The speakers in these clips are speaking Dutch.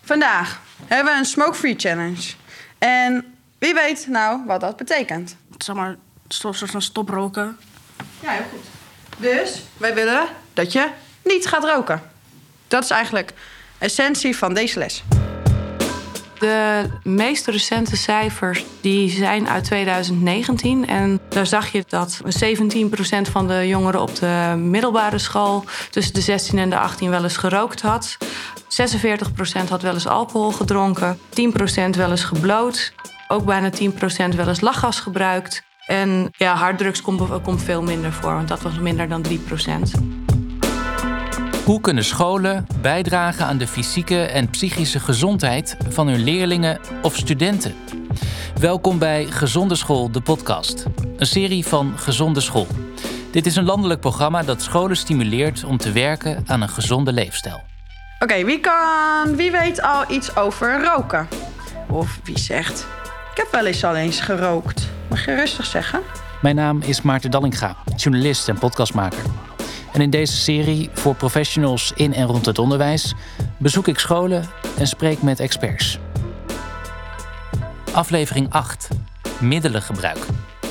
Vandaag hebben we een smoke-free challenge. En wie weet nou wat dat betekent? Zeg maar, een soort van stoproken. Ja, heel goed. Dus wij willen dat je niet gaat roken. Dat is eigenlijk de essentie van deze les. De meest recente cijfers die zijn uit 2019. En daar zag je dat 17% van de jongeren op de middelbare school tussen de 16 en de 18 wel eens gerookt had. 46% had wel eens alcohol gedronken. 10% wel eens gebloot. Ook bijna 10% wel eens lachgas gebruikt. En ja, harddrugs komt veel minder voor, want dat was minder dan 3%. Hoe kunnen scholen bijdragen aan de fysieke en psychische gezondheid van hun leerlingen of studenten? Welkom bij Gezonde School, de podcast. Een serie van Gezonde School. Dit is een landelijk programma dat scholen stimuleert om te werken aan een gezonde leefstijl. Oké, wie weet al iets over roken? Of wie zegt, ik heb wel eens al eens gerookt. Mag je rustig zeggen? Mijn naam is Maarten Dallinga, journalist en podcastmaker. En in deze serie voor professionals in en rond het onderwijs bezoek ik scholen en spreek met experts. Aflevering 8. Middelengebruik.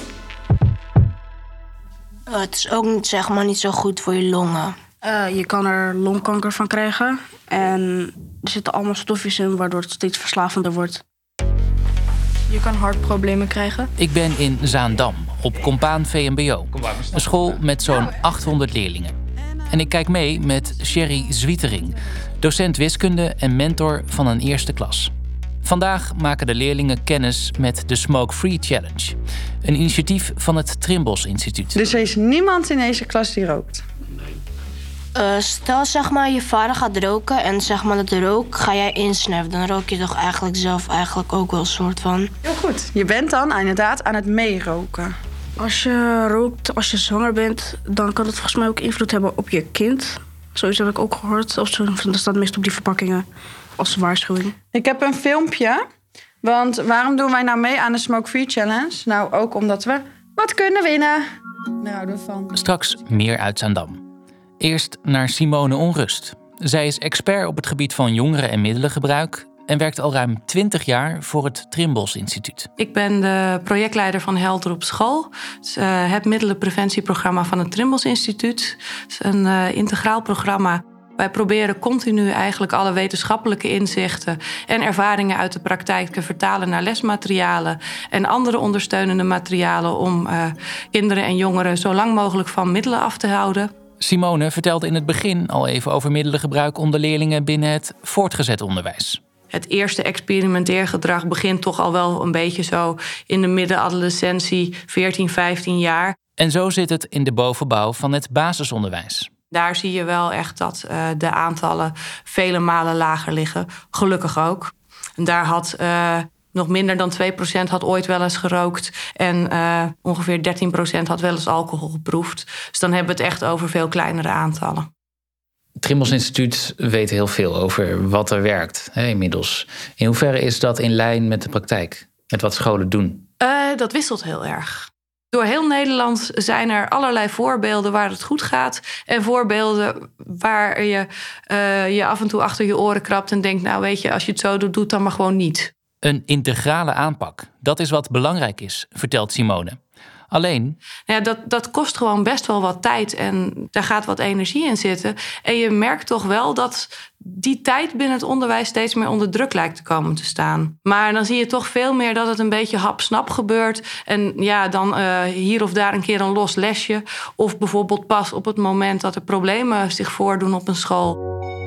Het is ook niet zo goed voor je longen. Je kan er longkanker van krijgen. En er zitten allemaal stofjes in waardoor het steeds verslavender wordt. Je kan hartproblemen krijgen. Ik ben in Zaandam, op Compaan VMBO. Een school met zo'n 800 leerlingen. En ik kijk mee met Sherry Zwietering, docent wiskunde en mentor van een eerste klas. Vandaag maken de leerlingen kennis met de Smoke Free Challenge. Een initiatief van het Trimbos Instituut. Dus er is niemand in deze klas die rookt? Stel je vader gaat roken en dat de rook ga jij insnuiven. Dan rook je toch eigenlijk zelf ook wel een soort van. Heel goed. Je bent dan inderdaad aan het meeroken. Als je rookt, als je zwanger bent, dan kan het volgens mij ook invloed hebben op je kind. Zoiets heb ik ook gehoord. Of zo, dat staat meestal op die verpakkingen als waarschuwing. Ik heb een filmpje. Want waarom doen wij nou mee aan de Smoke Free Challenge? Nou, ook omdat we wat kunnen winnen. Daar houden we van. Straks meer uit Zaandam. Eerst naar Simone Onrust. Zij is expert op het gebied van jongeren- en middelengebruik en werkt al ruim 20 jaar voor het Trimbos Instituut. Ik ben de projectleider van Helder op School. Het middelenpreventieprogramma van het Trimbos Instituut. Het is een integraal programma. Wij proberen continu eigenlijk alle wetenschappelijke inzichten en ervaringen uit de praktijk te vertalen naar lesmaterialen en andere ondersteunende materialen om kinderen en jongeren zo lang mogelijk van middelen af te houden. Simone vertelde in het begin al even over middelengebruik onder leerlingen binnen het voortgezet onderwijs. Het eerste experimenteergedrag begint toch al wel een beetje zo in de middenadolescentie, 14, 15 jaar. En zo zit het in de bovenbouw van het basisonderwijs. Daar zie je wel echt dat de aantallen vele malen lager liggen. Gelukkig ook. En daar had nog minder dan 2% had ooit wel eens gerookt. En ongeveer 13% had wel eens alcohol geproefd. Dus dan hebben we het echt over veel kleinere aantallen. Het Trimbos Instituut weet heel veel over wat er werkt inmiddels. In hoeverre is dat in lijn met de praktijk? Met wat scholen doen? Dat wisselt heel erg. Door heel Nederland zijn er allerlei voorbeelden waar het goed gaat. En voorbeelden waar je je af en toe achter je oren krabt en denkt, nou weet je, als je het zo doet, doe het dan maar gewoon niet. Een integrale aanpak, dat is wat belangrijk is, vertelt Simone. Alleen, ja, dat kost gewoon best wel wat tijd en daar gaat wat energie in zitten. En je merkt toch wel dat die tijd binnen het onderwijs steeds meer onder druk lijkt te komen te staan. Maar dan zie je toch veel meer dat het een beetje hap-snap gebeurt. En ja, dan hier of daar een keer een los lesje. Of bijvoorbeeld pas op het moment dat er problemen zich voordoen op een school.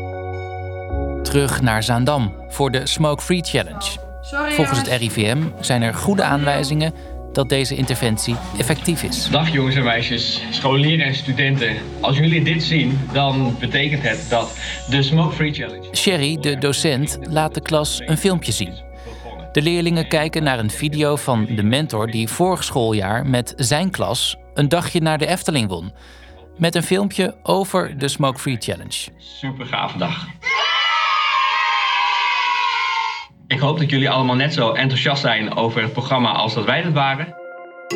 Terug naar Zaandam voor de Smoke Free Challenge. Volgens het RIVM zijn er goede aanwijzingen dat deze interventie effectief is. Dag jongens en meisjes, scholieren en studenten. Als jullie dit zien, dan betekent het dat de Smoke Free Challenge... Sherry, de docent, laat de klas een filmpje zien. De leerlingen kijken naar een video van de mentor die vorig schooljaar met zijn klas een dagje naar de Efteling won. Met een filmpje over de Smoke Free Challenge. Super gave dag. Ik hoop dat jullie allemaal net zo enthousiast zijn over het programma als dat wij het waren.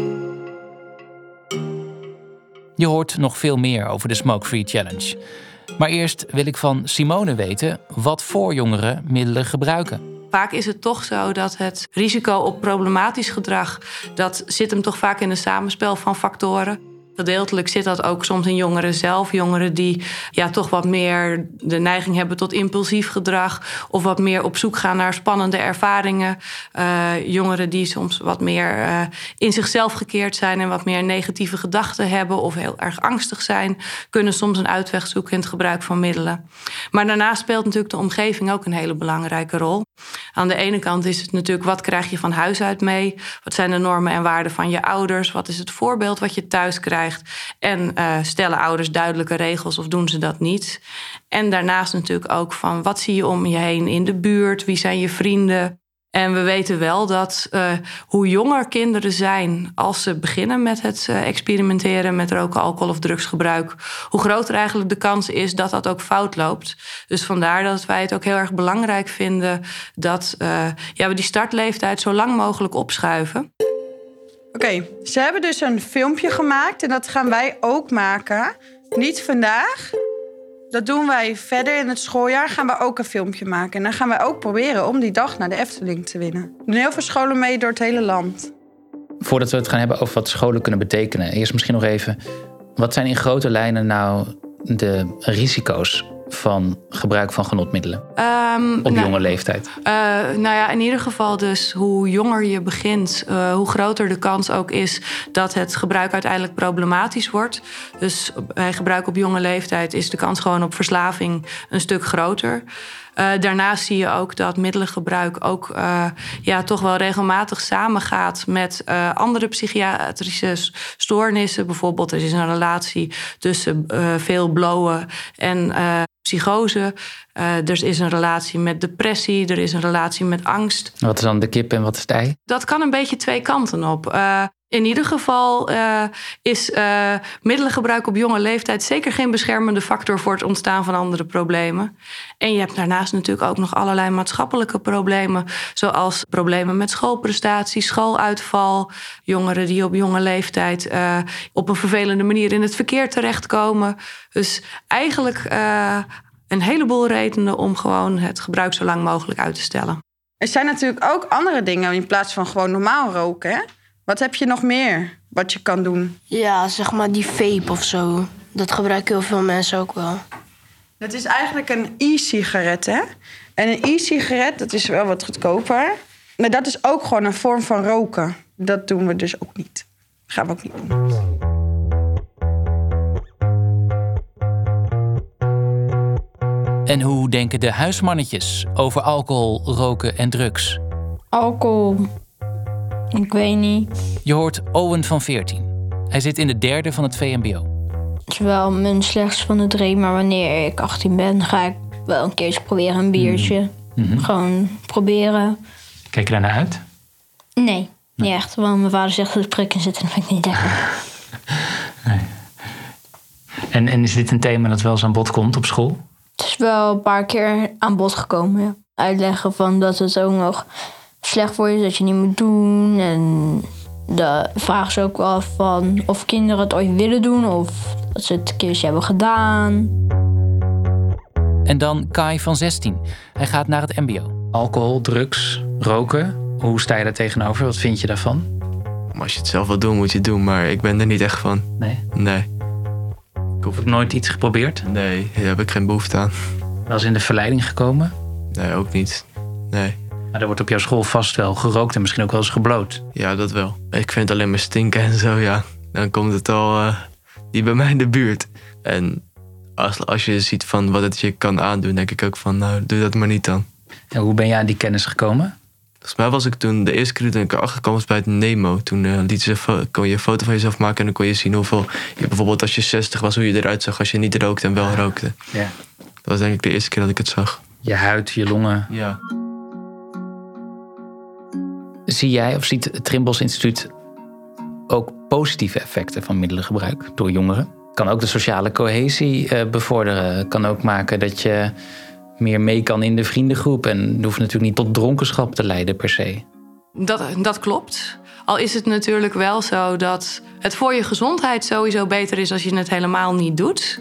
Je hoort nog veel meer over de Smoke Free Challenge. Maar eerst wil ik van Simone weten wat voor jongeren middelen gebruiken. Vaak is het toch zo dat het risico op problematisch gedrag, dat zit hem toch vaak in een samenspel van factoren. Gedeeltelijk zit dat ook soms in jongeren zelf. Jongeren die toch wat meer de neiging hebben tot impulsief gedrag. Of wat meer op zoek gaan naar spannende ervaringen. Jongeren die soms wat meer in zichzelf gekeerd zijn en wat meer negatieve gedachten hebben of heel erg angstig zijn, kunnen soms een uitweg zoeken in het gebruik van middelen. Maar daarnaast speelt natuurlijk de omgeving ook een hele belangrijke rol. Aan de ene kant is het natuurlijk, wat krijg je van huis uit mee? Wat zijn de normen en waarden van je ouders? Wat is het voorbeeld wat je thuis krijgt? En stellen ouders duidelijke regels of doen ze dat niet? En daarnaast natuurlijk ook van, wat zie je om je heen in de buurt? Wie zijn je vrienden? En we weten wel dat hoe jonger kinderen zijn als ze beginnen met het experimenteren met roken, alcohol of drugsgebruik, hoe groter eigenlijk de kans is dat dat ook fout loopt. Dus vandaar dat wij het ook heel erg belangrijk vinden dat we die startleeftijd zo lang mogelijk opschuiven. Oké, ze hebben dus een filmpje gemaakt en dat gaan wij ook maken. Niet vandaag. Dat doen wij verder in het schooljaar. Gaan we ook een filmpje maken. En dan gaan wij ook proberen om die dag naar de Efteling te winnen. Er doen heel veel scholen mee door het hele land. Voordat we het gaan hebben over wat scholen kunnen betekenen, eerst misschien nog even, wat zijn in grote lijnen nou de risico's van gebruik van genotmiddelen op jonge leeftijd? In ieder geval dus hoe jonger je begint, hoe groter de kans ook is dat het gebruik uiteindelijk problematisch wordt. Dus bij gebruik op jonge leeftijd is de kans gewoon op verslaving een stuk groter. Daarnaast zie je ook dat middelengebruik ook toch wel regelmatig samengaat met andere psychiatrische stoornissen. Bijvoorbeeld, er is een relatie tussen veel blowen en psychose. Er is een relatie met depressie, er is een relatie met angst. Wat is dan de kip en wat is het ei? Dat kan een beetje twee kanten op. In ieder geval is middelengebruik op jonge leeftijd zeker geen beschermende factor voor het ontstaan van andere problemen. En je hebt daarnaast natuurlijk ook nog allerlei maatschappelijke problemen, zoals problemen met schoolprestaties, schooluitval, jongeren die op jonge leeftijd op een vervelende manier in het verkeer terechtkomen. Dus eigenlijk een heleboel redenen om gewoon het gebruik zo lang mogelijk uit te stellen. Er zijn natuurlijk ook andere dingen in plaats van gewoon normaal roken, hè? Wat heb je nog meer wat je kan doen? Ja, zeg maar die vape of zo. Dat gebruiken heel veel mensen ook wel. Het is eigenlijk een e-sigaret, hè? En een e-sigaret, dat is wel wat goedkoper. Maar dat is ook gewoon een vorm van roken. Dat doen we dus ook niet. Dat gaan we ook niet doen. En hoe denken de huismannetjes over alcohol, roken en drugs? Alcohol, ik weet niet. Je hoort Owen van 14. Hij zit in de 3e van het VMBO. Het is wel mijn slechtste van de 3, maar wanneer ik 18 ben, ga ik wel een keertje proberen een biertje. Mm-hmm. Gewoon proberen. Kijk je daar naar uit? Nee, niet echt. Want mijn vader zegt dat er prik in zit en dat vind ik niet lekker. Nee. En is dit een thema dat wel eens aan bod komt op school? Het is wel een paar keer aan bod gekomen, ja. Uitleggen van dat het ook nog slecht voor je is, dat je niet moet doen. En de vraag is ook wel van of kinderen het ooit willen doen of dat ze het een keertje hebben gedaan. En dan Kai van 16. Hij gaat naar het mbo. Alcohol, drugs, roken. Hoe sta je daar tegenover? Wat vind je daarvan? Maar als je het zelf wil doen, moet je het doen. Maar ik ben er niet echt van. Nee? Nee. Ik hoef nooit iets geprobeerd? Nee, daar heb ik geen behoefte aan. Wel eens in de verleiding gekomen? Nee, ook niet. Nee. Maar er wordt op jouw school vast wel gerookt en misschien ook wel eens gebloot. Ja, dat wel. Ik vind het alleen maar stinken en zo, ja. Dan komt het al niet bij mij in de buurt. En als je ziet van wat het je kan aandoen, denk ik ook van, nou, doe dat maar niet dan. En hoe ben je aan die kennis gekomen? Volgens mij was ik toen de eerste keer toen ik erachter kwam was bij het Nemo. Toen kon je een foto van jezelf maken en dan kon je zien hoeveel... bijvoorbeeld als je 60 was, hoe je eruit zag als je niet rookte en wel rookte. Ja. Dat was denk ik de eerste keer dat ik het zag. Je huid, je longen. Ja. Zie jij of ziet het Trimbos Instituut ook positieve effecten van middelengebruik door jongeren? Kan ook de sociale cohesie bevorderen. Kan ook maken dat je meer mee kan in de vriendengroep. En het hoeft natuurlijk niet tot dronkenschap te leiden per se. Dat klopt. Al is het natuurlijk wel zo dat het voor je gezondheid sowieso beter is als je het helemaal niet doet.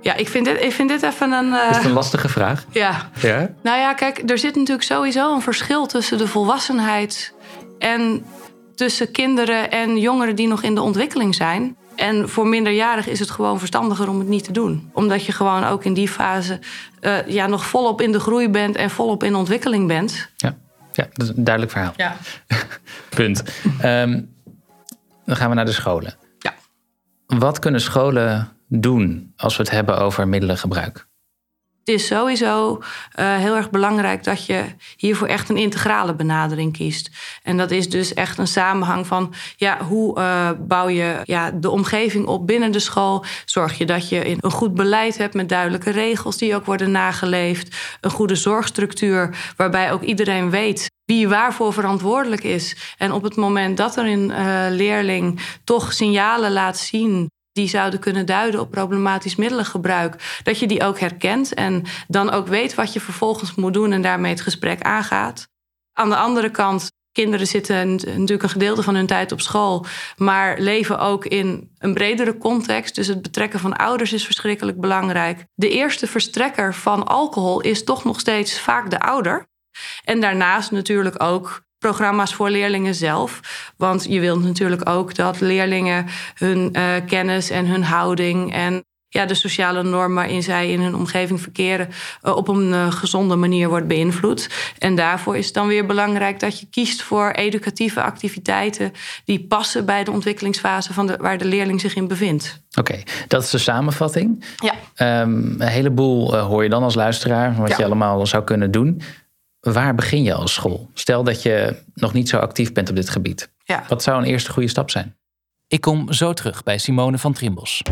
Ja, ik vind dit even een... Is het een lastige vraag? Ja. Nou ja, kijk, er zit natuurlijk sowieso een verschil tussen de volwassenheid en tussen kinderen en jongeren die nog in de ontwikkeling zijn. En voor minderjarigen is het gewoon verstandiger om het niet te doen. Omdat je gewoon ook in die fase nog volop in de groei bent en volop in ontwikkeling bent. Ja, dat is een duidelijk verhaal. Ja. Punt. Dan gaan we naar de scholen. Ja. Wat kunnen scholen doen als we het hebben over middelengebruik? Het is sowieso heel erg belangrijk dat je hiervoor echt een integrale benadering kiest. En dat is dus echt een samenhang van hoe bouw je de omgeving op binnen de school. Zorg je dat je een goed beleid hebt met duidelijke regels die ook worden nageleefd. Een goede zorgstructuur waarbij ook iedereen weet wie waarvoor verantwoordelijk is. En op het moment dat er een leerling toch signalen laat zien die zouden kunnen duiden op problematisch middelengebruik, dat je die ook herkent en dan ook weet wat je vervolgens moet doen en daarmee het gesprek aangaat. Aan de andere kant, kinderen zitten natuurlijk een gedeelte van hun tijd op school, maar leven ook in een bredere context. Dus het betrekken van ouders is verschrikkelijk belangrijk. De eerste verstrekker van alcohol is toch nog steeds vaak de ouder. En daarnaast natuurlijk ook programma's voor leerlingen zelf. Want je wilt natuurlijk ook dat leerlingen hun kennis en hun houding en de sociale norm waarin zij in hun omgeving verkeren op een gezonde manier wordt beïnvloed. En daarvoor is het dan weer belangrijk dat je kiest voor educatieve activiteiten die passen bij de ontwikkelingsfase waar de leerling zich in bevindt. Oké, dat is de samenvatting. Ja. Een heleboel hoor je dan als luisteraar wat je allemaal zou kunnen doen. Waar begin je als school? Stel dat je nog niet zo actief bent op dit gebied. Ja. Wat zou een eerste goede stap zijn? Ik kom zo terug bij Simone van Trimbos.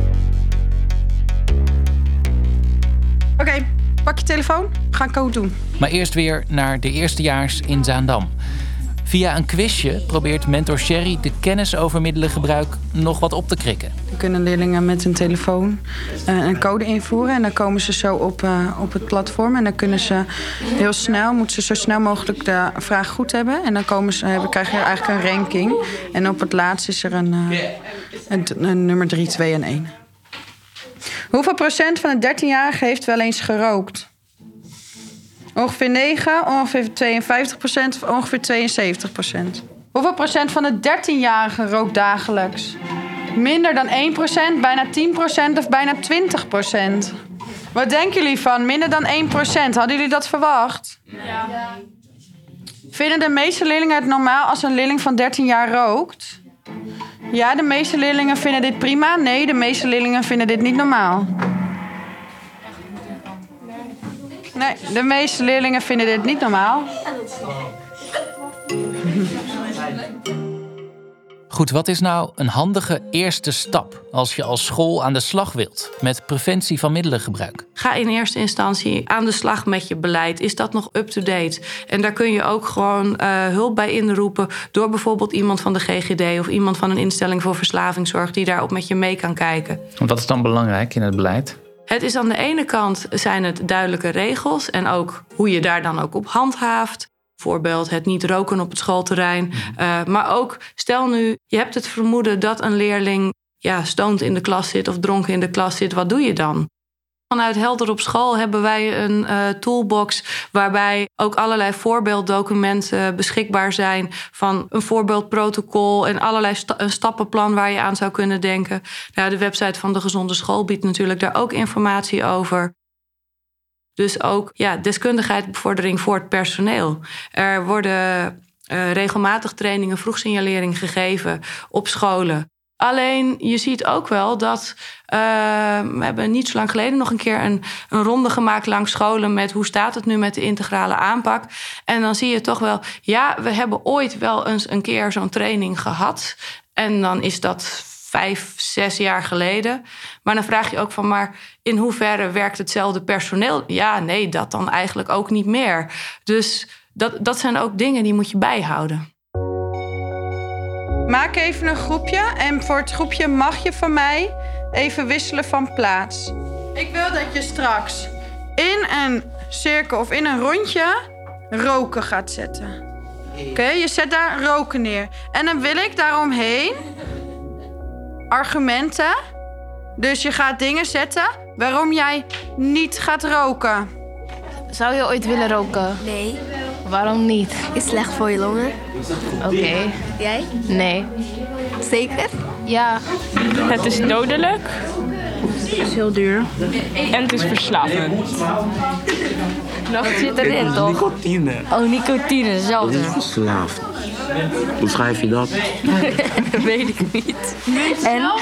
Oké, pak je telefoon. Ga ik ook doen. Maar eerst weer naar de eerstejaars in Zaandam. Via een quizje probeert mentor Sherry de kennis over middelengebruik nog wat op te krikken. Dan kunnen leerlingen met een telefoon een code invoeren. En dan komen ze zo op het platform. En dan kunnen ze heel snel, moeten ze zo snel mogelijk de vraag goed hebben. En dan krijg je eigenlijk een ranking. En op het laatst is er een nummer 3, 2 en 1. Hoeveel procent van de 13-jarigen heeft wel eens gerookt? Ongeveer 9, ongeveer 52%, ongeveer 72%. Hoeveel procent van de 13-jarigen rookt dagelijks? Minder dan 1%, bijna 10% of bijna 20%? Wat denken jullie van minder dan 1%? Hadden jullie dat verwacht? Ja. Vinden de meeste leerlingen het normaal als een leerling van 13 jaar rookt? Ja, de meeste leerlingen vinden dit prima. Nee, de meeste leerlingen vinden dit niet normaal. Nee, de meeste leerlingen vinden dit niet normaal. Goed, wat is nou een handige eerste stap als je als school aan de slag wilt met preventie van middelengebruik? Ga in eerste instantie aan de slag met je beleid. Is dat nog up-to-date? En daar kun je ook gewoon hulp bij inroepen door bijvoorbeeld iemand van de GGD of iemand van een instelling voor verslavingszorg die daarop met je mee kan kijken. Want wat is dan belangrijk in het beleid? Het is aan de ene kant zijn het duidelijke regels en ook hoe je daar dan ook op handhaaft. Bijvoorbeeld het niet roken op het schoolterrein. Maar ook, stel nu, je hebt het vermoeden dat een leerling stoned in de klas zit of dronken in de klas zit. Wat doe je dan? Vanuit Helder op School hebben wij een toolbox waarbij ook allerlei voorbeelddocumenten beschikbaar zijn van een voorbeeldprotocol en allerlei een stappenplan waar je aan zou kunnen denken. De website van de Gezonde School biedt natuurlijk daar ook informatie over. Dus ook deskundigheidsbevordering voor het personeel. Er worden regelmatig trainingen vroegsignalering gegeven op scholen. Alleen, je ziet ook wel dat we hebben niet zo lang geleden nog een keer een ronde gemaakt langs scholen met hoe staat het nu met de integrale aanpak. En dan zie je toch wel, we hebben ooit wel eens een keer zo'n training gehad. En dan is dat 5, 6 jaar geleden. Maar dan vraag je ook van, maar in hoeverre werkt hetzelfde personeel? Ja, nee, dat dan eigenlijk ook niet meer. Dus dat zijn ook dingen die moet je bijhouden. Maak even een groepje en voor het groepje mag je van mij even wisselen van plaats. Ik wil dat je straks in een cirkel of in een rondje roken gaat zetten. Oké, je zet daar roken neer. En dan wil ik daaromheen argumenten. Dus je gaat dingen zetten waarom jij niet gaat roken. Zou je ooit willen roken? Nee. Waarom niet? Is slecht voor je longen. Oké. Jij? Nee. Zeker? Ja. Het is dodelijk Het is heel duur. en het is verslavend. Wat zit erin, toch? Nicotine. Oh, nicotine, hetzelfde. Verslaafd. Hoe schrijf je dat? Weet ik niet. En?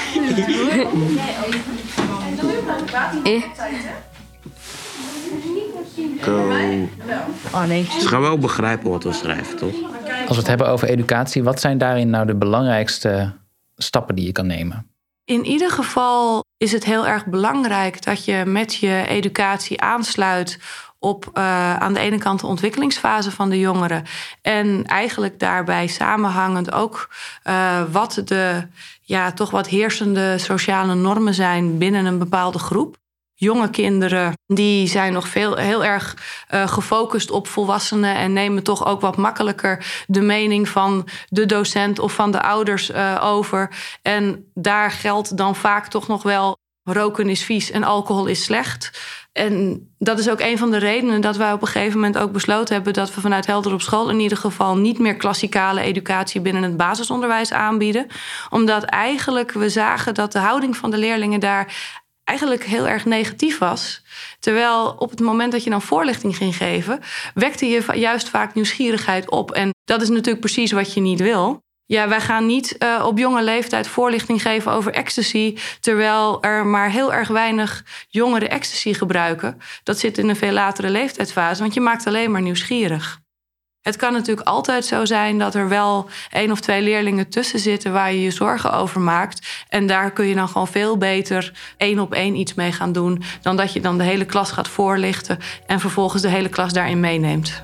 Oh nee. Ze gaan wel begrijpen wat we schrijven, toch? Als we het hebben over educatie, wat zijn daarin nou de belangrijkste stappen die je kan nemen? In ieder geval is het heel erg belangrijk dat je met je educatie aansluit op aan de ene kant de ontwikkelingsfase van de jongeren. En eigenlijk daarbij samenhangend ook wat de toch wat heersende sociale normen zijn binnen een bepaalde groep. Jonge kinderen die zijn nog heel erg gefocust op volwassenen en nemen toch ook wat makkelijker de mening van de docent of van de ouders over. En daar geldt dan vaak toch nog wel: roken is vies en alcohol is slecht. En dat is ook een van de redenen dat wij op een gegeven moment ook besloten hebben dat we vanuit Helder op School in ieder geval niet meer klassikale educatie binnen het basisonderwijs aanbieden. Omdat eigenlijk we zagen dat de houding van de leerlingen daar eigenlijk heel erg negatief was. Terwijl op het moment dat je dan voorlichting ging geven, wekte je juist vaak nieuwsgierigheid op. En dat is natuurlijk precies wat je niet wil. Ja, wij gaan niet op jonge leeftijd voorlichting geven over ecstasy, terwijl er maar heel erg weinig jongeren ecstasy gebruiken. Dat zit in een veel latere leeftijdsfase, want je maakt alleen maar nieuwsgierig. Het kan natuurlijk altijd zo zijn dat er wel 1 of 2 leerlingen tussen zitten waar je je zorgen over maakt. En daar kun je dan gewoon veel beter 1-op-1 iets mee gaan doen dan dat je dan de hele klas gaat voorlichten en vervolgens de hele klas daarin meeneemt.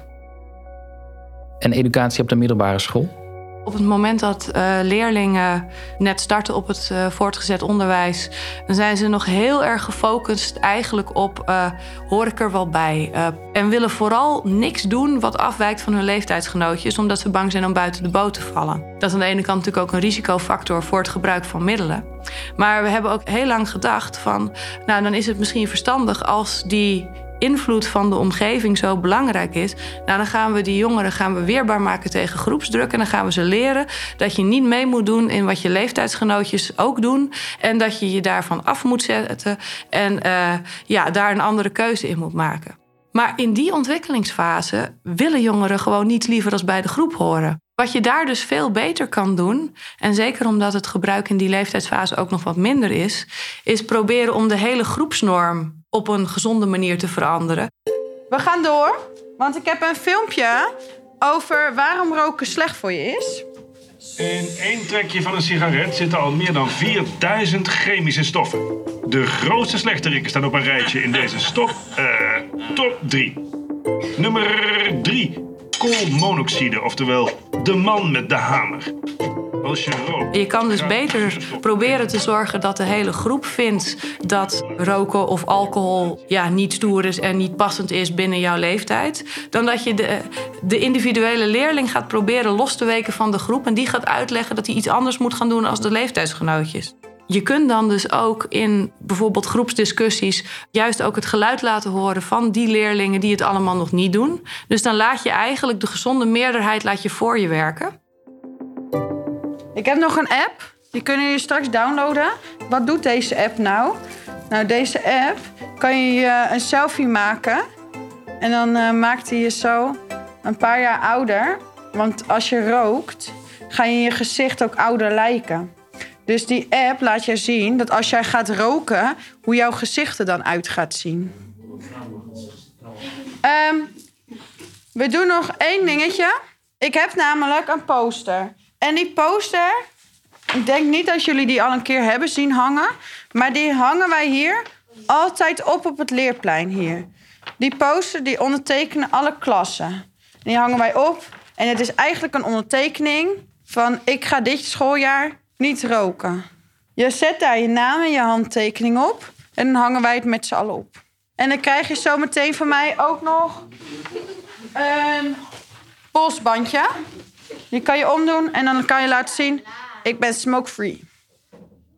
En educatie op de middelbare school? Op het moment dat leerlingen net starten op het voortgezet onderwijs, dan zijn ze nog heel erg gefocust eigenlijk op hoor ik er wel bij. En willen vooral niks doen wat afwijkt van hun leeftijdsgenootjes, omdat ze bang zijn om buiten de boot te vallen. Dat is aan de ene kant natuurlijk ook een risicofactor voor het gebruik van middelen. Maar we hebben ook heel lang gedacht van, nou dan is het misschien verstandig als die invloed van de omgeving zo belangrijk is, nou, dan gaan we die jongeren weerbaar maken tegen groepsdruk en dan gaan we ze leren dat je niet mee moet doen in wat je leeftijdsgenootjes ook doen en dat je je daarvan af moet zetten en daar een andere keuze in moet maken. Maar in die ontwikkelingsfase willen jongeren gewoon niets liever als bij de groep horen. Wat je daar dus veel beter kan doen, en zeker omdat het gebruik in die leeftijdsfase ook nog wat minder is proberen om de hele groepsnorm op een gezonde manier te veranderen. We gaan door, want ik heb een filmpje over waarom roken slecht voor je is. In 1 trekje van een sigaret zitten al meer dan 4000 chemische stoffen. De grootste slechterikken staan op een rijtje in deze top 3. Nummer 3. Koolmonoxide, oftewel de man met de hamer. Als je rookt, je kan dus beter proberen te zorgen dat de hele groep vindt dat roken of alcohol niet stoer is en niet passend is binnen jouw leeftijd, dan dat je de individuele leerling gaat proberen los te weken van de groep en die gaat uitleggen dat hij iets anders moet gaan doen als de leeftijdsgenootjes. Je kunt dan dus ook in bijvoorbeeld groepsdiscussies juist ook het geluid laten horen van die leerlingen die het allemaal nog niet doen. Dus dan laat je eigenlijk de gezonde meerderheid voor je werken. Ik heb nog een app, die kunnen jullie straks downloaden. Wat doet deze app nou? Nou, deze app kan je een selfie maken. En dan maakt hij je zo een paar jaar ouder. Want als je rookt, ga je in je gezicht ook ouder lijken. Dus die app laat je zien dat als jij gaat roken, hoe jouw gezicht er dan uit gaat zien. We doen nog 1 dingetje. Ik heb namelijk een poster. En die poster, ik denk niet dat jullie die al een keer hebben zien hangen. Maar die hangen wij hier altijd op het leerplein hier. Die poster die ondertekenen alle klassen. Die hangen wij op. En het is eigenlijk een ondertekening van ik ga dit schooljaar niet roken. Je zet daar je naam en je handtekening op. En dan hangen wij het met z'n allen op. En dan krijg je zo meteen van mij ook nog een polsbandje. Die kan je omdoen en dan kan je laten zien, ik ben smoke-free. Ja?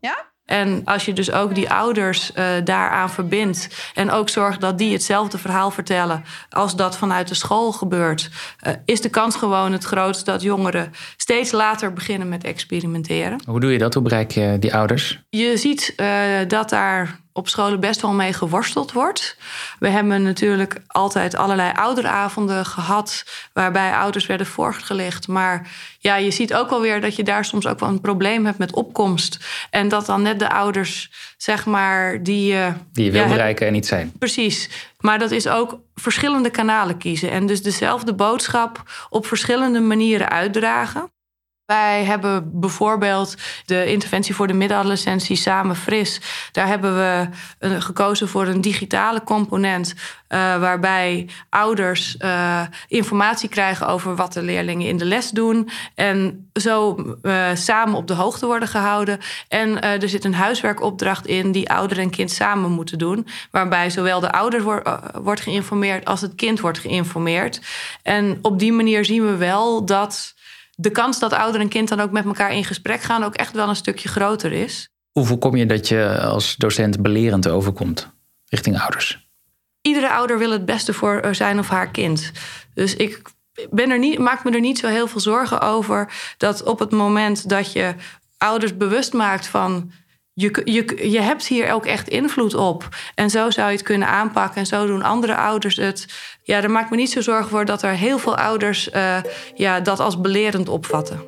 En als je dus ook die ouders daaraan verbindt en ook zorgt dat die hetzelfde verhaal vertellen als dat vanuit de school gebeurt, is de kans gewoon het grootst dat jongeren steeds later beginnen met experimenteren. Hoe doe je dat? Hoe bereik je die ouders? Je ziet dat daar op scholen best wel mee geworsteld wordt. We hebben natuurlijk altijd allerlei ouderavonden gehad waarbij ouders werden voorgelegd. Maar ja, je ziet ook wel weer dat je daar soms ook wel een probleem hebt met opkomst. En dat dan net de ouders, zeg maar, die je wil bereiken en niet zijn. Precies. Maar dat is ook verschillende kanalen kiezen. En dus dezelfde boodschap op verschillende manieren uitdragen. Wij hebben bijvoorbeeld de interventie voor de middenadolescentie Samen Fris. Daar hebben we gekozen voor een digitale component, waarbij ouders informatie krijgen over wat de leerlingen in de les doen. En zo samen op de hoogte worden gehouden. En er zit een huiswerkopdracht in die ouder en kind samen moeten doen. Waarbij zowel de ouder wordt geïnformeerd als het kind wordt geïnformeerd. En op die manier zien we wel dat de kans dat ouder en kind dan ook met elkaar in gesprek gaan ook echt wel een stukje groter is. Hoe voorkom je dat je als docent belerend overkomt richting ouders? Iedere ouder wil het beste voor zijn of haar kind. Dus ik maak me er niet zo heel veel zorgen over dat op het moment dat je ouders bewust maakt van je hebt hier ook echt invloed op. En zo zou je het kunnen aanpakken. En zo doen andere ouders het. Ja, daar maak ik me niet zo zorgen voor dat er heel veel ouders dat als belerend opvatten.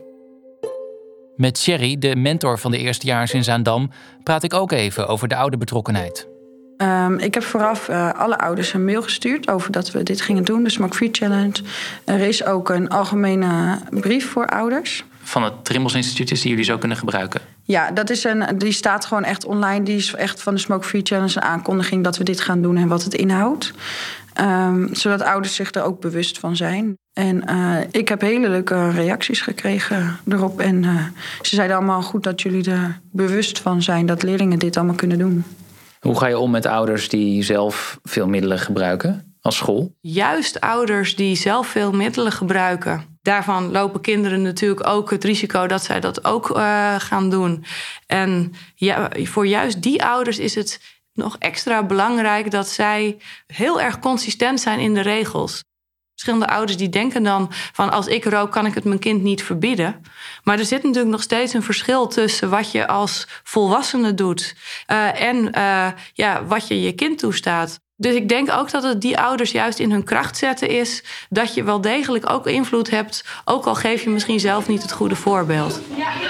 Met Sherry, de mentor van de eerstejaars in Zaandam, praat ik ook even over de ouderbetrokkenheid. Ik heb vooraf alle ouders een mail gestuurd over dat we dit gingen doen, de Smoke Free Challenge. Er is ook een algemene brief voor ouders. Van het Trimbos Instituut is die jullie zo kunnen gebruiken? Ja, die staat gewoon echt online. Die is echt van de Smoke Free Challenge een aankondiging dat we dit gaan doen en wat het inhoudt. Zodat ouders zich er ook bewust van zijn. En ik heb hele leuke reacties gekregen erop. En ze zeiden allemaal goed dat jullie er bewust van zijn dat leerlingen dit allemaal kunnen doen. Hoe ga je om met ouders die zelf veel middelen gebruiken als school? Juist ouders die zelf veel middelen gebruiken. Daarvan lopen kinderen natuurlijk ook het risico dat zij dat ook gaan doen. En ja, voor juist die ouders is het nog extra belangrijk dat zij heel erg consistent zijn in de regels. Verschillende ouders die denken dan van als ik rook kan ik het mijn kind niet verbieden. Maar er zit natuurlijk nog steeds een verschil tussen wat je als volwassene doet en wat je je kind toestaat. Dus ik denk ook dat het die ouders juist in hun kracht zetten is dat je wel degelijk ook invloed hebt, ook al geef je misschien zelf niet het goede voorbeeld.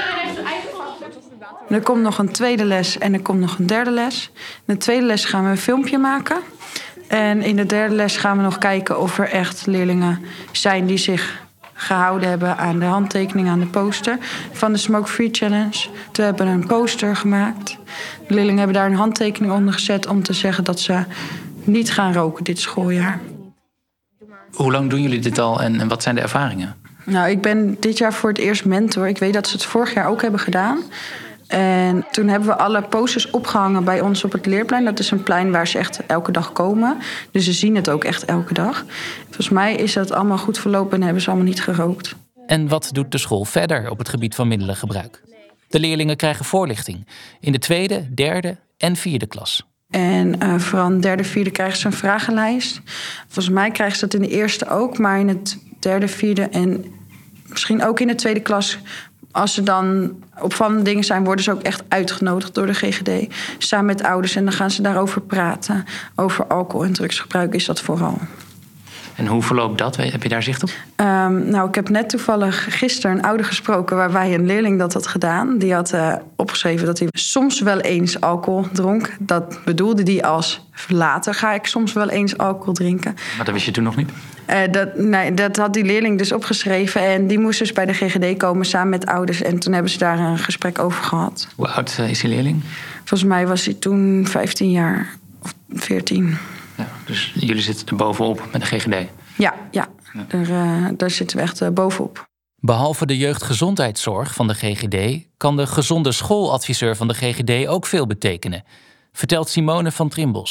Er komt nog een tweede les en er komt nog een derde les. In de tweede les gaan we een filmpje maken. En in de derde les gaan we nog kijken of er echt leerlingen zijn die zich gehouden hebben aan de handtekening, aan de poster van de Smoke Free Challenge. We hebben een poster gemaakt. De leerlingen hebben daar een handtekening onder gezet om te zeggen dat ze niet gaan roken dit schooljaar. Hoe lang doen jullie dit al en wat zijn de ervaringen? Nou, ik ben dit jaar voor het eerst mentor. Ik weet dat ze het vorig jaar ook hebben gedaan. En toen hebben we alle posters opgehangen bij ons op het leerplein. Dat is een plein waar ze echt elke dag komen. Dus ze zien het ook echt elke dag. Volgens mij is dat allemaal goed verlopen en hebben ze allemaal niet gerookt. En wat doet de school verder op het gebied van middelengebruik? De leerlingen krijgen voorlichting in de 2e, 3e en 4e klas. En vooral in de 3e, 4e krijgen ze een vragenlijst. Volgens mij krijgen ze dat in de 1e ook. Maar in het 3e, 4e en misschien ook in de 2e klas, als ze dan opvallende dingen zijn, worden ze ook echt uitgenodigd door de GGD. Samen met ouders en dan gaan ze daarover praten. Over alcohol- en drugsgebruik is dat vooral. En hoe verloopt dat? Heb je daar zicht op? Ik heb net toevallig gisteren een ouder gesproken waarbij een leerling dat had gedaan. Die had opgeschreven dat hij soms wel eens alcohol dronk. Dat bedoelde hij als later ga ik soms wel eens alcohol drinken. Maar dat wist je toen nog niet? Dat had die leerling dus opgeschreven. En die moest dus bij de GGD komen samen met ouders. En toen hebben ze daar een gesprek over gehad. Hoe oud is die leerling? Volgens mij was hij toen 15 jaar of 14. Ja, dus jullie zitten er bovenop met de GGD? Ja. Daar zitten we echt bovenop. Behalve de jeugdgezondheidszorg van de GGD kan de gezonde schooladviseur van de GGD ook veel betekenen, vertelt Simone van Trimbos.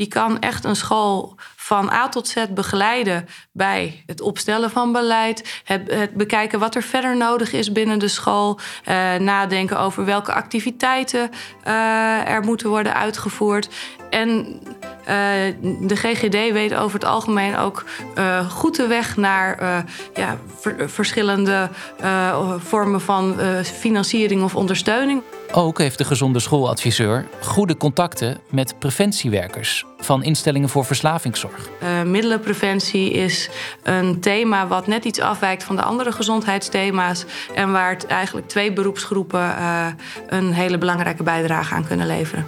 Die kan echt een school van A tot Z begeleiden bij het opstellen van beleid, het bekijken wat er verder nodig is binnen de school, nadenken over welke activiteiten er moeten worden uitgevoerd. En de GGD weet over het algemeen ook goed de weg naar verschillende vormen van financiering of ondersteuning. Ook heeft de gezonde schooladviseur goede contacten met preventiewerkers van instellingen voor verslavingszorg. Middelenpreventie is een thema wat net iets afwijkt van de andere gezondheidsthema's en waar het eigenlijk 2 beroepsgroepen een hele belangrijke bijdrage aan kunnen leveren.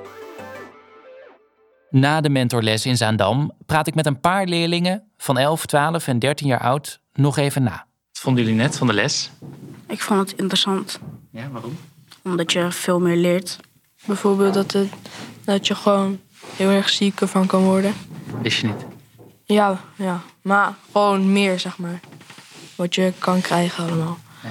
Na de mentorles in Zaandam praat ik met een paar leerlingen van 11, 12 en 13 jaar oud nog even na. Wat vonden jullie net van de les? Ik vond het interessant. Ja, waarom? Omdat je veel meer leert. Bijvoorbeeld dat je gewoon heel erg ziek ervan kan worden. Wist je niet? Ja. Maar gewoon meer, zeg maar. Wat je kan krijgen allemaal. Ja.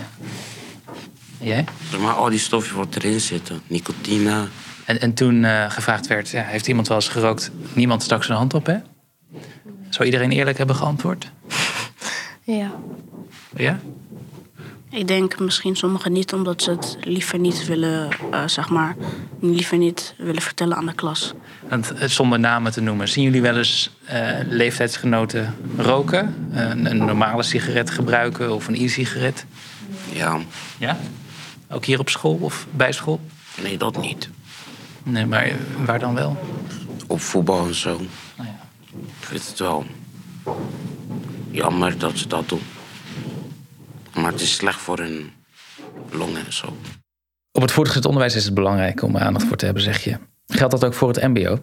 En jij? Maar al die stoffen wat erin zitten. Nicotine. En toen gevraagd werd, heeft iemand wel eens gerookt? Niemand stak zijn hand op, hè? Zou iedereen eerlijk hebben geantwoord? Ja. Ja? Ik denk misschien sommigen niet, omdat ze het liever niet willen, vertellen aan de klas. Want, zonder namen te noemen, zien jullie wel eens leeftijdsgenoten roken? Een normale sigaret gebruiken of een e-sigaret? Ja. Ja? Ook hier op school of bij school? Nee, dat niet. Nee, maar waar dan wel? Op voetbal en zo. Oh ja. Ik vind het wel jammer dat ze dat doen. Maar het is slecht voor hun longen en zo. Op het voortgezet onderwijs is het belangrijk om er aandacht voor te hebben, zeg je. Geldt dat ook voor het mbo?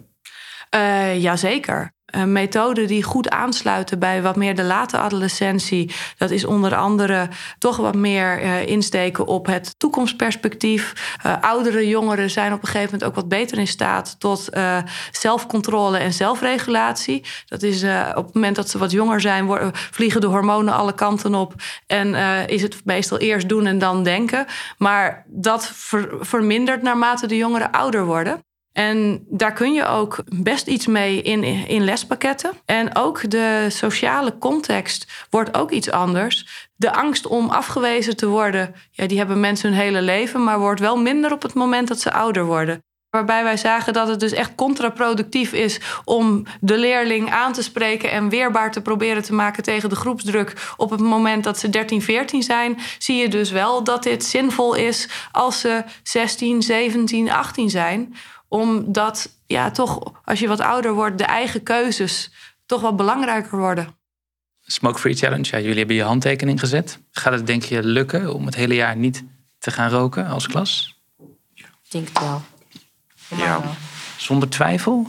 Jazeker. Methoden die goed aansluiten bij wat meer de late adolescentie. Dat is onder andere toch wat meer insteken op het toekomstperspectief. Oudere jongeren zijn op een gegeven moment ook wat beter in staat tot zelfcontrole en zelfregulatie. Dat is op het moment dat ze wat jonger zijn, vliegen de hormonen alle kanten op. En is het meestal eerst doen en dan denken. Maar dat vermindert naarmate de jongeren ouder worden. En daar kun je ook best iets mee in lespakketten. En ook de sociale context wordt ook iets anders. De angst om afgewezen te worden, die hebben mensen hun hele leven, maar wordt wel minder op het moment dat ze ouder worden. Waarbij wij zagen dat het dus echt contraproductief is om de leerling aan te spreken en weerbaar te proberen te maken tegen de groepsdruk. Op het moment dat ze 13, 14 zijn, zie je dus wel dat dit zinvol is als ze 16, 17, 18 zijn. Omdat, toch, als je wat ouder wordt, de eigen keuzes toch wat belangrijker worden. Smoke Free Challenge, jullie hebben je handtekening gezet. Gaat het, denk je, lukken om het hele jaar niet te gaan roken als klas? Ik denk het wel. Ja. Zonder twijfel?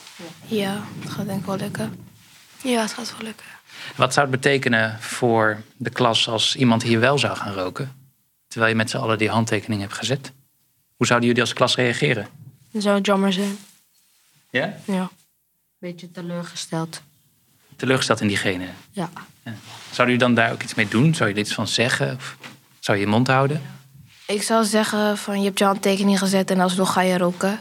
Ja, het gaat denk ik wel lukken. Ja, het gaat wel lukken. Wat zou het betekenen voor de klas als iemand hier wel zou gaan roken? Terwijl je met z'n allen die handtekening hebt gezet. Hoe zouden jullie als klas reageren? Dan zou het jammer zijn. Ja? Ja. Beetje teleurgesteld. Teleurgesteld in diegene? Ja. Zou u dan daar ook iets mee doen? Zou je er iets van zeggen? Of zou je je mond houden? Ik zou zeggen van je hebt je handtekening gezet en alsnog ga je roken.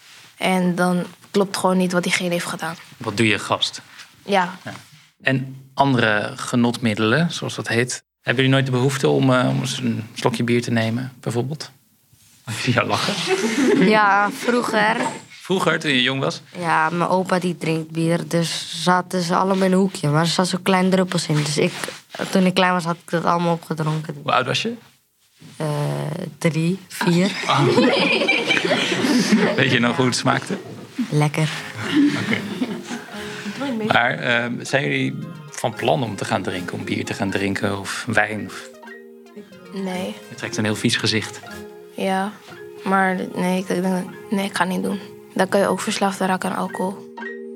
En dan klopt gewoon niet wat diegene heeft gedaan. Wat doe je, gast? Ja. En andere genotmiddelen, zoals dat heet. Hebben jullie nooit de behoefte om eens een slokje bier te nemen, bijvoorbeeld? Ik zie jou lachen. Ja, vroeger. Vroeger, toen je jong was? Ja, mijn opa die drinkt bier, dus zaten ze allemaal in een hoekje. Maar er zaten zo kleine druppels in. Dus toen ik klein was, had ik dat allemaal opgedronken. Hoe oud was je? 3, 4. Oh. Weet je nog hoe het smaakte? Lekker. Oké. Maar zijn jullie van plan om te gaan drinken, om bier te gaan drinken of wijn? Nee. Je trekt een heel vies gezicht. Ja, maar nee, ik ga niet doen. Dan kun je ook verslaafd raken aan alcohol.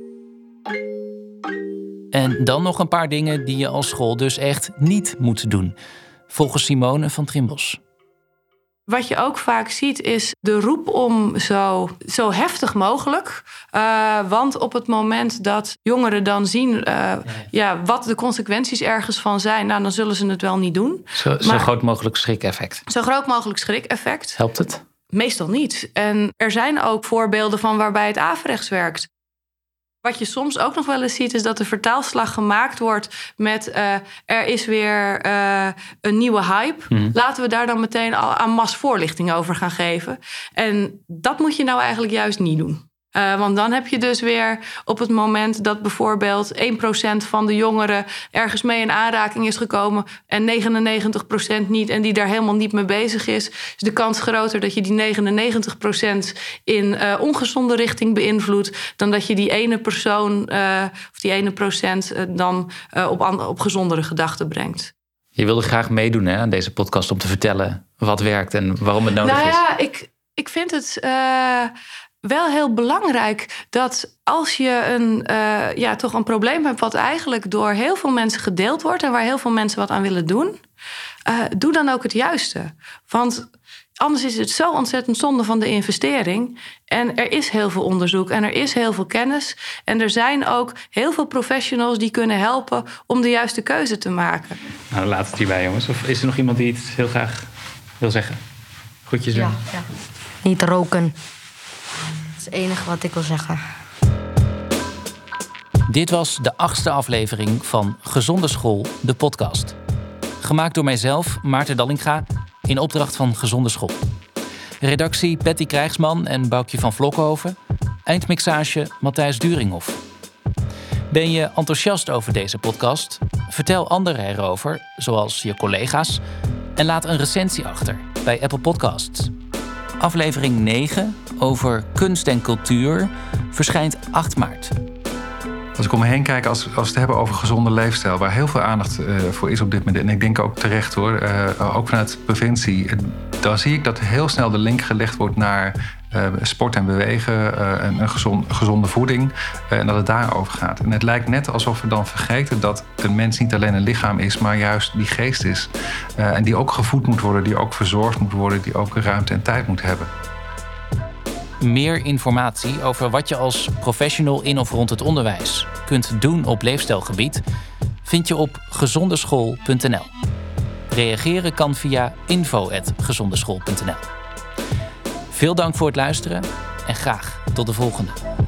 En dan nog een paar dingen die je als school dus echt niet moet doen. Volgens Simone van Trimbos. Wat je ook vaak ziet is de roep om zo heftig mogelijk. Want op het moment dat jongeren dan zien wat de consequenties ergens van zijn, dan zullen ze het wel niet doen. Zo groot mogelijk schrik-effect. Zo groot mogelijk schrik-effect. Helpt het? Meestal niet. En er zijn ook voorbeelden van waarbij het averechts werkt. Wat je soms ook nog wel eens ziet, is dat de vertaalslag gemaakt wordt met er is weer een nieuwe hype. Laten we daar dan meteen al aan masvoorlichting over gaan geven. En dat moet je nou eigenlijk juist niet doen. Want dan heb je dus weer op het moment dat bijvoorbeeld 1% van de jongeren ergens mee in aanraking is gekomen en 99% niet en die daar helemaal niet mee bezig is de kans groter dat je die 99% in ongezonde richting beïnvloedt dan dat je die ene persoon of die ene procent dan op gezondere gedachten brengt. Je wilde graag meedoen hè, aan deze podcast om te vertellen wat werkt en waarom het nodig is. Nou ja, ik vind het wel heel belangrijk dat als je toch een probleem hebt wat eigenlijk door heel veel mensen gedeeld wordt en waar heel veel mensen wat aan willen doen, doe dan ook het juiste. Want anders is het zo ontzettend zonde van de investering. En er is heel veel onderzoek en er is heel veel kennis. En er zijn ook heel veel professionals die kunnen helpen om de juiste keuze te maken. Nou, dan laat het hierbij, jongens. Of is er nog iemand die het heel graag wil zeggen? Groetjes doen. Ja. Niet roken. Dat is het enige wat ik wil zeggen. Dit was de 8e aflevering van Gezonde School, de podcast. Gemaakt door mijzelf, Maarten Dallinga, in opdracht van Gezonde School. Redactie Patty Krijgsman en Boukje van Vlokhoven. Eindmixage Matthijs Duringhoff. Ben je enthousiast over deze podcast? Vertel anderen erover, zoals je collega's. En laat een recensie achter bij Apple Podcasts. Aflevering 9 over kunst en cultuur verschijnt 8 maart. Als ik om me heen kijk, als we het hebben over gezonde leefstijl, waar heel veel aandacht voor is op dit moment, en ik denk ook terecht hoor, ook vanuit preventie, dan zie ik dat heel snel de link gelegd wordt naar sport en bewegen, een gezonde voeding, en dat het daarover gaat. En het lijkt net alsof we dan vergeten dat een mens niet alleen een lichaam is, maar juist die geest is. En die ook gevoed moet worden, die ook verzorgd moet worden, die ook ruimte en tijd moet hebben. Meer informatie over wat je als professional in of rond het onderwijs kunt doen op leefstijlgebied vind je op gezondeschool.nl. Reageren kan via info@gezondeschool.nl. Veel dank voor het luisteren en graag tot de volgende.